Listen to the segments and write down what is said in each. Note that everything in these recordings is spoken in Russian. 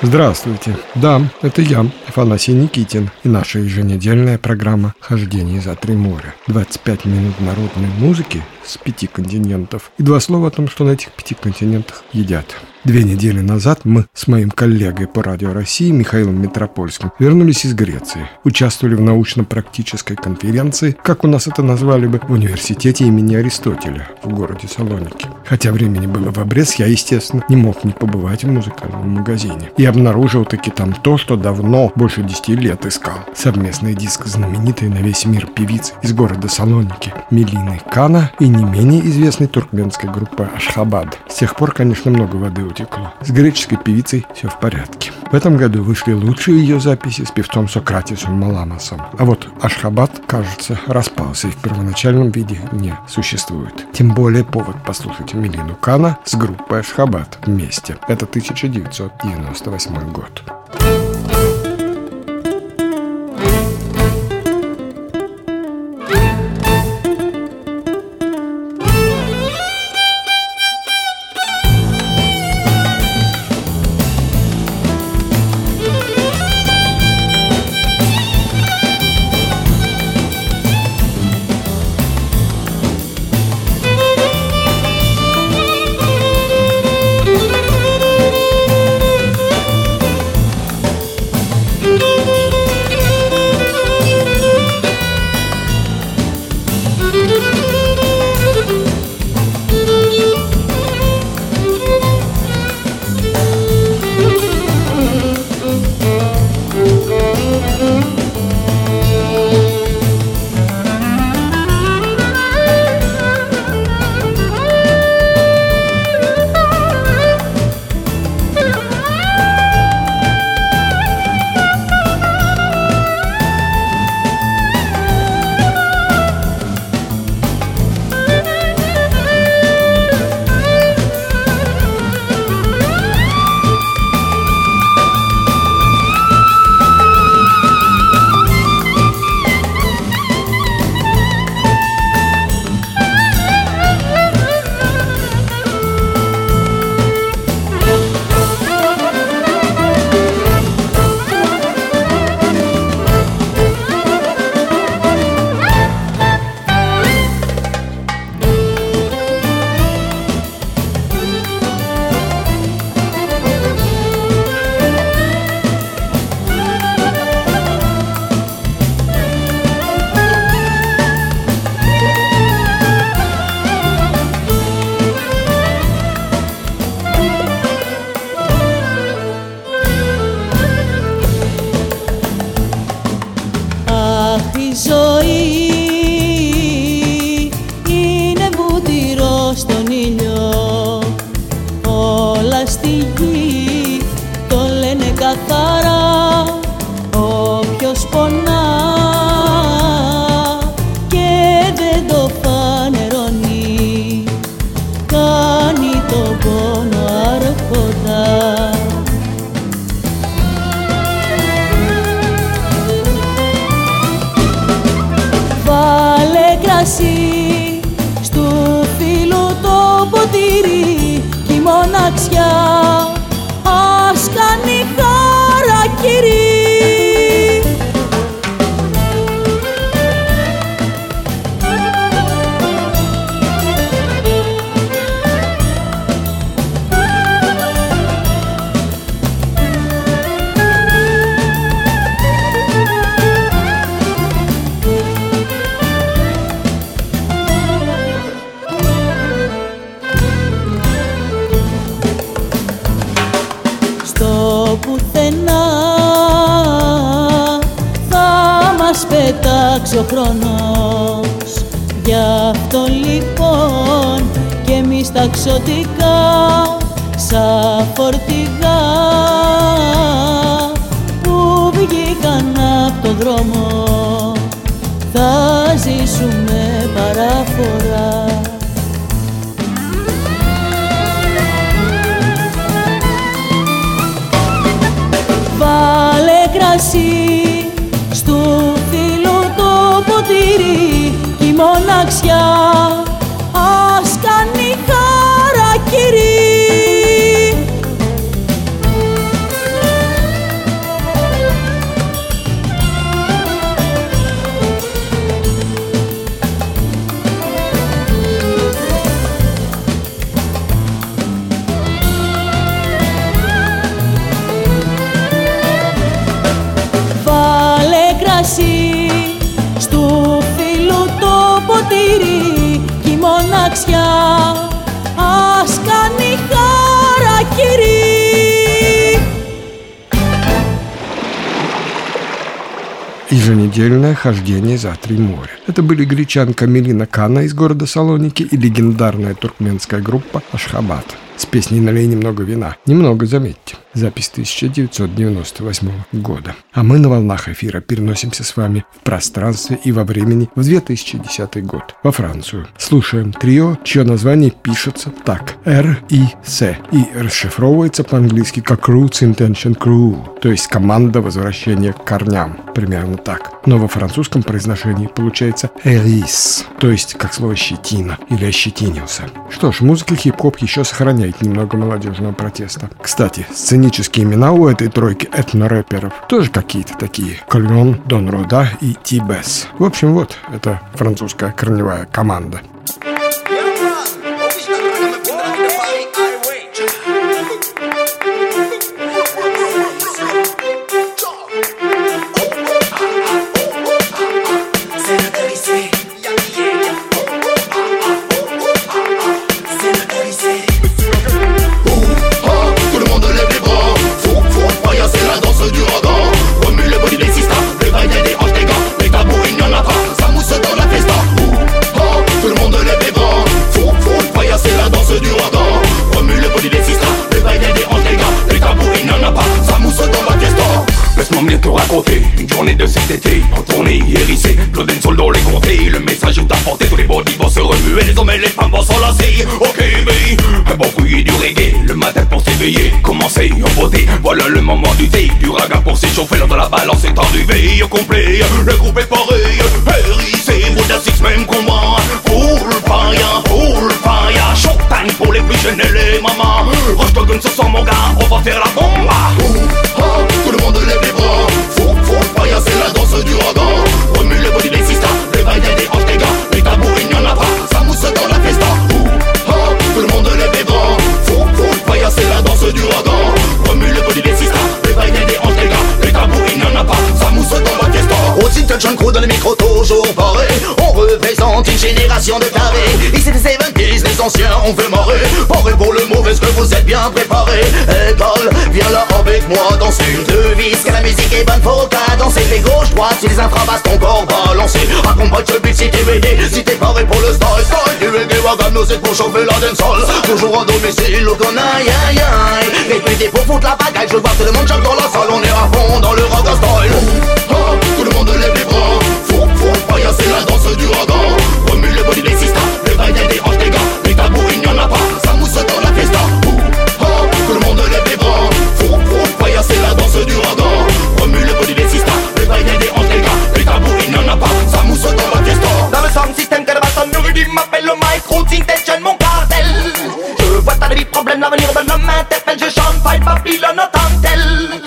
Здравствуйте. Да, это я, Афанасий Никитин, и наша еженедельная программа «Хождение за три моря». 25 минут народной музыки с 5 континентов и 2 слова о том, что на этих 5 континентах едят. 2 недели назад мы с моим коллегой по Радио России Михаилом Митропольским вернулись из Греции. Участвовали в научно-практической конференции, как у нас это назвали бы, в университете имени Аристотеля в городе Салоники. Хотя времени было в обрез, я, естественно, не мог не побывать в музыкальном магазине. И обнаружил таки там то, что давно, больше 10 лет искал. Совместный диск знаменитой на весь мир певицы из города Салоники Мелины Кана и не менее известной туркменской группы Ашхабад. С тех пор, конечно, много воды утекло. С греческой певицей все в порядке. В этом году вышли лучшие ее записи с певцом Сократисом Маламасом. А вот Ашхабад, кажется, распался и в первоначальном виде не существует. Тем более повод послушать Мелину Кана с группой Ашхабад вместе. Это 1998 год. Στου φίλου το ποτήρι κι η μοναξιά ας κάνει χαρακτήρι. Πετάξει ο χρόνος. Γι' αυτό λοιπόν και εμείς τα ξωτικά σαν φορτηγά που βγήκαν από το δρόμο θα ζήσουμε παράφορα. Βάλε κρασί στου φίλου το ποτήρι κι η μοναξιά ας κάνει χαρακτήρι. μοναξιά, ας κάνει χαρακυρί. Еженедельное хождение за три моря. Это были гречанка Мелина Кана из города Салоники и легендарная туркменская группа Ашхабад с песней «Налей немного вина». Немного, заметьте. Запись 1998 года. А мы на волнах эфира переносимся с вами в пространстве и во времени в 2010 год, во Францию. Слушаем трио, чье название пишется так: R.I.C. и расшифровывается по-английски как Roots Intention Crew, то есть команда возвращения к корням. Примерно так. Но во французском произношении получается «Эрис», то есть как слово «щетина» или «ощетинился». Что ж, музыка хип-хоп еще сохраняет немного молодежного протеста. Кстати, сценические имена у этой тройки этно-рэперов тоже какие-то такие. Кольон, Дон Рода и Ти-Бесс. В общем, вот, это французская корневая команда. Une journée de cet été, en tournée hérissée, Claude Sol dans les comtés, le message est apporté, tous les bodies vont se remuer, les hommes et les femmes vont s'enlacer. Ok, mais un bon fruit du reggae, le matin pour s'éveiller, commencer en beauté, voilà le moment du thé, du raga pour s'échauffer, lors de la balance est enduvé, au complet, le groupe est pareil, hérissé, Bouddha Six, même combat, full fire, showtime pour les plus jeunes et les mamans, Roche Togun ce soir mon gars, on va faire la bombe. Tout le monde lève les bras, full fire, c'est la danse du raga, remue le body des sisters, le bail des hanches des gars, les tabous il n'y en a pas, ça mousse dans la festa. Tout le monde lève les bras, full fire, c'est la danse du raga, remue le body des sisters, le bail des hanches des gars, les tabous il n'y en a pas, ça mousse dans la festa. Roots Intention Crew dans le micro toujours pareil, on représente une génération de carrés. Ici les 70s, les anciens on veut marrer, paré pour le mauvais, est-ce que vous êtes bien préparés? École, viens là avec moi danser une devise, que la musique est bonne, faut qu'à danser. Les gauche, droite, sur les infrabasses, ton corps balancé. Accompagne ce beat si t'es ready, si t'es paré pour le style du reggae wagon, nous c'est pour chauffer la dancehall. Toujours à domicile, au con aïe aïe aïe. Répétez pour foutre la bagaille, je vois tout le monde chante dans la salle, on est à fond dans le raga style. Tout le monde lève les bras, full fire, c'est la danse du raga, remue le body des sisters, le bail des hanches des gars, les tabous il n'y en a pas, ça mousse dans la festa. Tout le monde lève les bras, full fire, c'est la danse du raga, remue le body des sisters, le bail des hanches des gars, les tabous il n'y en a pas, ça mousse dans la festa. Dans le sound system que le baston nous dit m'appelle le mic, Roots Intention mon cartel. Je vois t'as des problèmes, l'avenir de l'homme m'interpelle, je chante fight Babylone en tant que tel.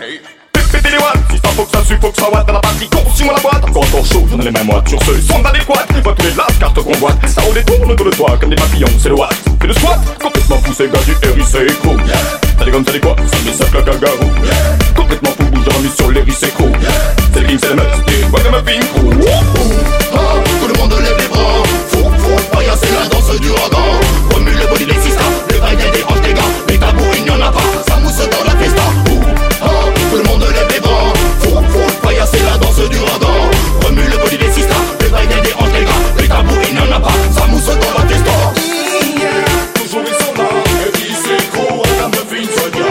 Pétez les watts, si ça faut que ça suffoque, ça watt dans la partie, consume la boîte. Encore chaud, j'en ai les mêmes watts sur ce son adéquat. Vois tous les lasses, carte convoite, ça roule et tourne autour de toi comme des papillons, c'est le watt. Fais le squat, complètement fou, c'est gars du RIC Crew. T'as des gommes, t'as des quoi, ça met ça claque à garou. Complètement fou, bouge remis sur les RIC Crew. C'est le king, c'est le meute, t'es quoi comme un ping crew. Tout le monde lève les bras, full fire, c'est la danse du raga, remue le body des sisters, le bail des hanches des gars, les tabous il n'y en a pas, ça mousse dans la festa. Tout le monde lève les bras, full fire, c'est la danse du raga, remue le body des sisters, le bail des hanches des gars, les tabous il n'y en a pas, ça mousse dans la festa. Toujours ils sont là, et c'est gros, la meuf une sonia.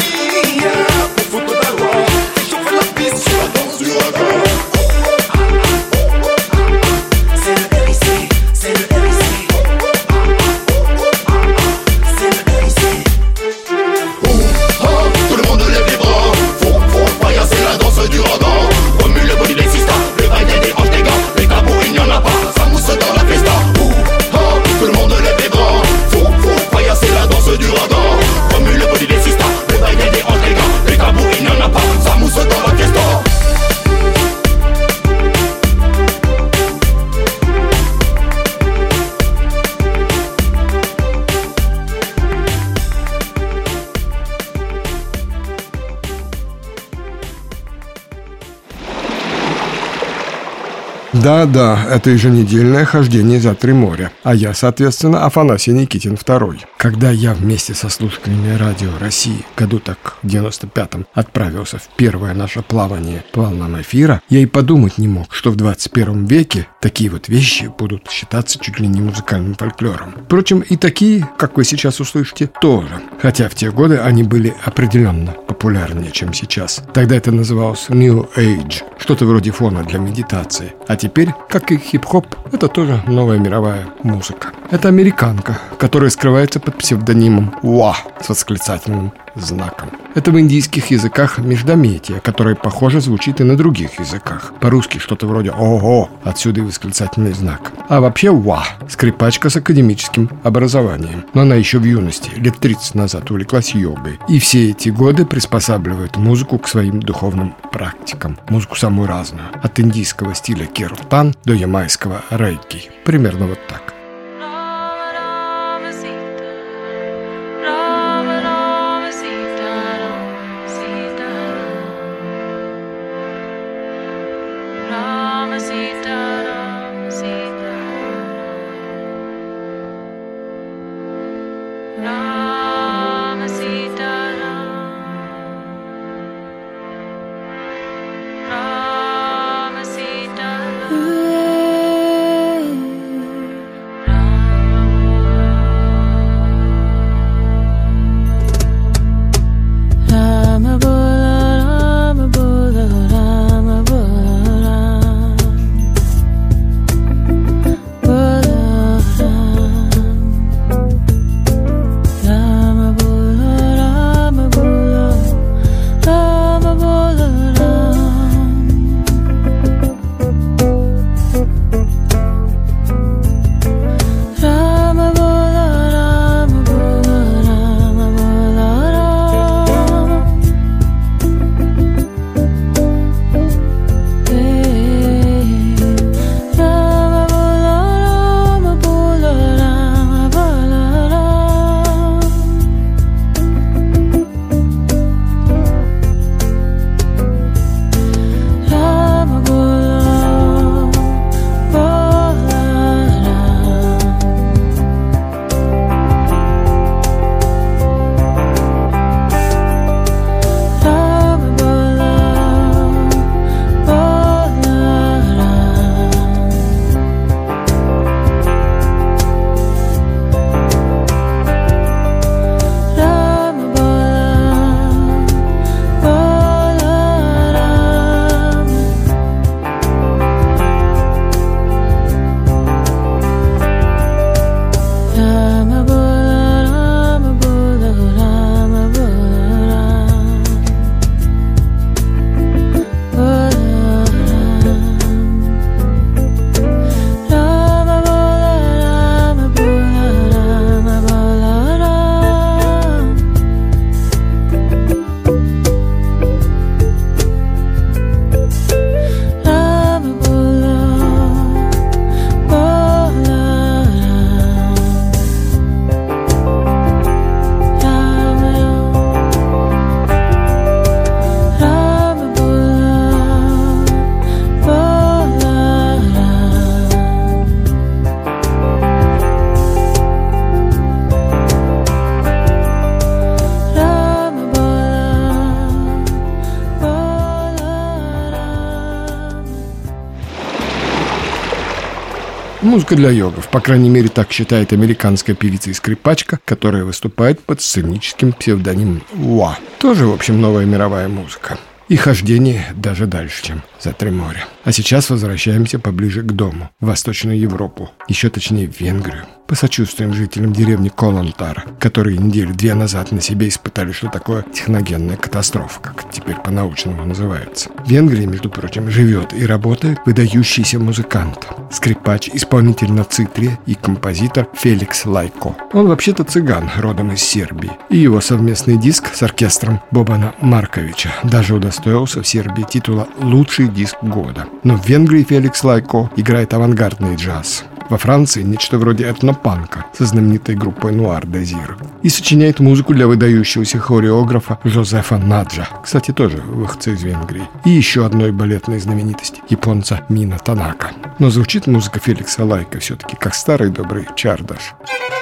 Pour foutre ta loi, chauffer la piste sur la danse du raga. Да, это еженедельное хождение за три моря. А я, соответственно, Афанасий Никитин II. Когда я вместе со слушателями Радио России году так в 95-м отправился в первое наше плавание по волнам эфира, я и подумать не мог, что в 21 веке такие вот вещи будут считаться чуть ли не музыкальным фольклором. Впрочем, и такие, как вы сейчас услышите, тоже. Хотя в те годы они были определенно популярнее, чем сейчас. Тогда это называлось New Age, что-то вроде фона для медитации. А теперь, как и хип-хоп, это тоже новая мировая музыка. Это американка, которая скрывается под псевдонимом «Уа» с восклицательным знаком. Это в индийских языках междометие, которое, похоже, звучит и на других языках. По-русски что-то вроде «Ого», отсюда и восклицательный знак. А вообще «Уа» — скрипачка с академическим образованием. Но она еще в юности, лет 30 назад, увлеклась йогой. И все эти годы приспосабливает музыку к своим духовным практикам. Музыку самую разную. От индийского стиля киртан до ямайского регги. Примерно вот так. Музыка для йогов, по крайней мере, так считает американская певица и скрипачка, которая выступает под сценическим псевдонимом Уа. Тоже, в общем, новая мировая музыка. И хождение даже дальше, чем за три моря. А сейчас возвращаемся поближе к дому, в Восточную Европу, еще точнее в Венгрию. Посочувствуем жителям деревни Колонтар, которые недели-две назад на себе испытали, что такое техногенная катастрофа, как теперь по-научному называется. В Венгрии, между прочим, живет и работает выдающийся музыкант, скрипач, исполнитель на цитре и композитор Феликс Лайко. Он вообще-то цыган, родом из Сербии. И его совместный диск с оркестром Бобана Марковича даже удостоился в Сербии титула «Лучший диск года». Но в Венгрии Феликс Лайко играет авангардный джаз. во Франции нечто вроде этнопанка со знаменитой группой Noir Désir. И сочиняет музыку для выдающегося хореографа Жозефа Наджа, кстати, тоже выходца из Венгрии, и еще одной балетной знаменитости, японца Мина Танака. Но звучит музыка Феликса Лайка все-таки как старый добрый чардаш.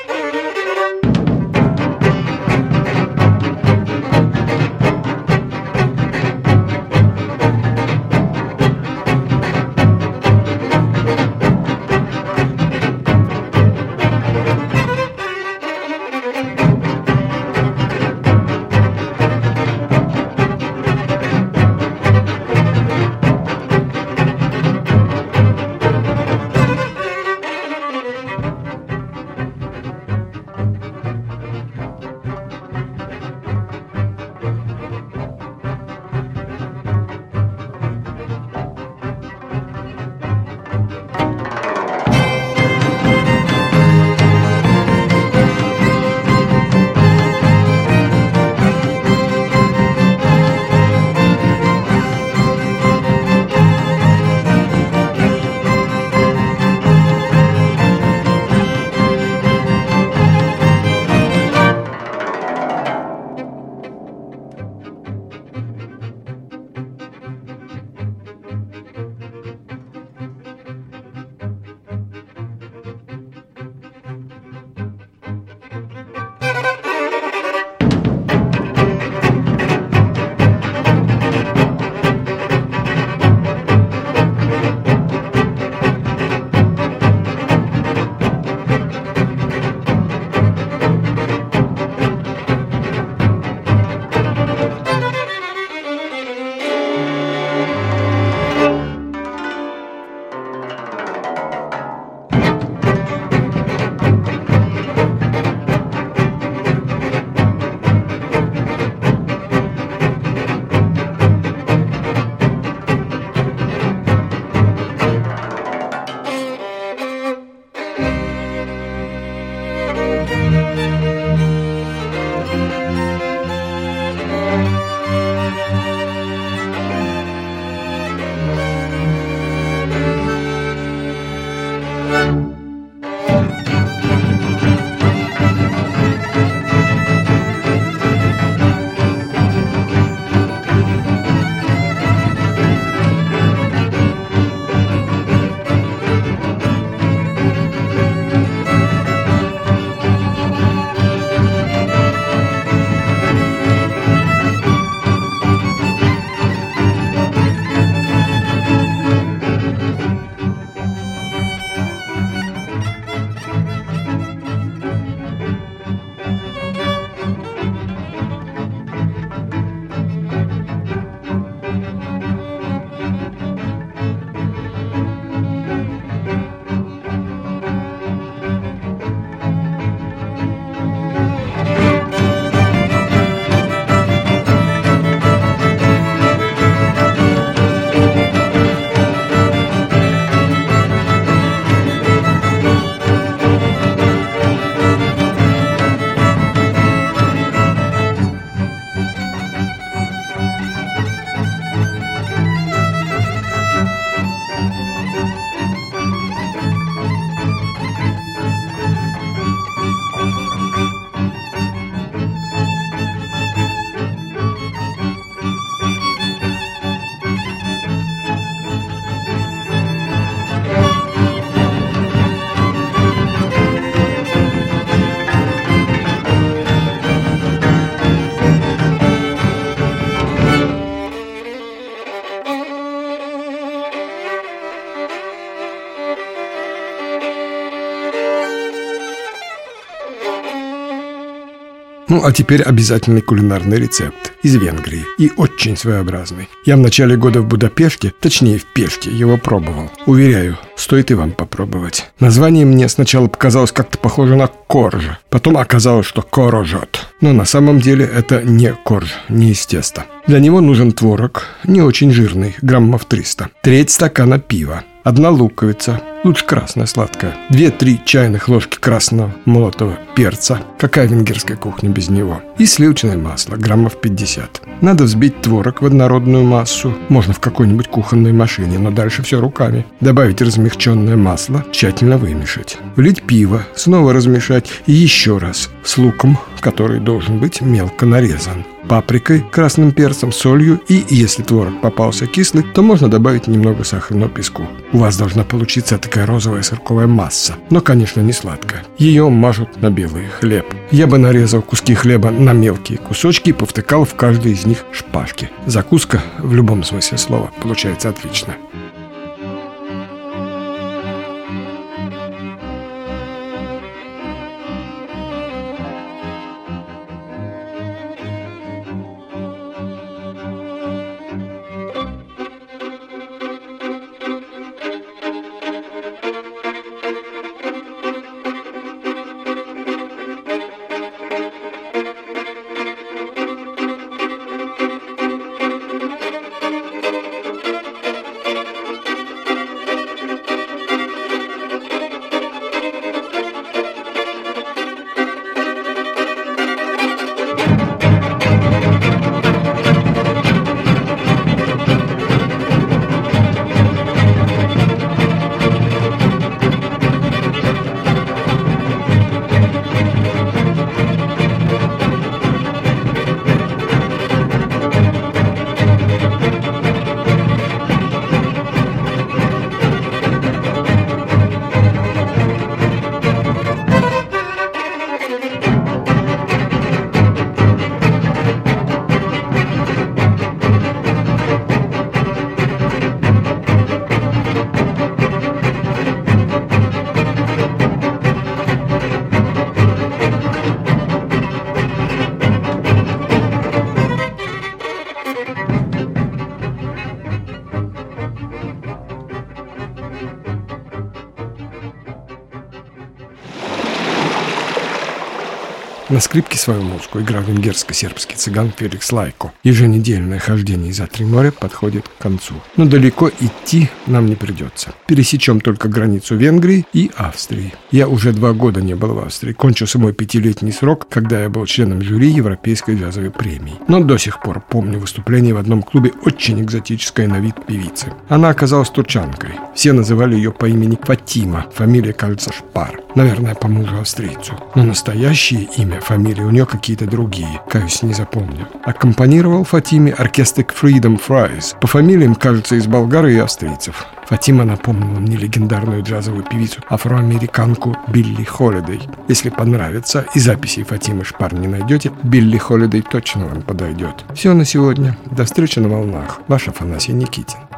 Ну, а теперь обязательный кулинарный рецепт из Венгрии и очень своеобразный. Я в начале года в Будапеште, точнее в Пеште, его пробовал. Уверяю, стоит и вам попробовать. Название мне сначала показалось как-то похоже на корж, потом оказалось, что корожот. Но на самом деле это не корж, не из теста. Для него нужен творог, не очень жирный, граммов 300, треть стакана пива, 1 луковица, Лучше красное сладкое. 2-3 чайных ложки красного молотого перца. Какая венгерская кухня без него? И сливочное масло, граммов 50. Надо взбить творог в однородную массу. Можно в какой-нибудь кухонной машине, но дальше все руками. Добавить размягченное масло, тщательно вымешать. Влить пиво, снова размешать и еще раз с луком, который должен быть мелко нарезан, паприкой, красным перцем, солью и, если творог попался кислый, то можно добавить немного сахарного песку. У вас должна получиться такая розовая сырковая масса, но, конечно, не сладкая. Ее мажут на белый хлеб. Я бы нарезал куски хлеба на мелкие кусочки и повтыкал в каждый из них шпажки. Закуска, в любом смысле слова, получается отлично. На скрипке свою музыку играл венгерско-сербский цыган Феликс Лайко. Еженедельное хождение за три моря подходит к концу. Но далеко идти нам не придется. Пересечем только границу Венгрии и Австрии. Я уже 2 года не был в Австрии. Кончился мой 5-летний срок, когда я был членом жюри Европейской джазовой премии. Но до сих пор помню выступление в одном клубе очень экзотической на вид певицы. Она оказалась турчанкой. Все называли ее по имени Фатима. Фамилия, кажется, Шпар. Наверное, по мужу австрийцу. Но настоящее имя, фамилия у нее какие-то другие. Каюсь, не запомню. Аккомпанировал Фатиме оркестр Freedom Fries. По фамилиям, кажется, из болгар и австрийцев. Фатима напомнила мне легендарную джазовую певицу, афроамериканку Билли Холидей. Если понравится и записей Фатимы Шпар не найдете, Билли Холидей точно вам подойдет. Все на сегодня. До встречи на волнах. Ваш Афанасий Никитин.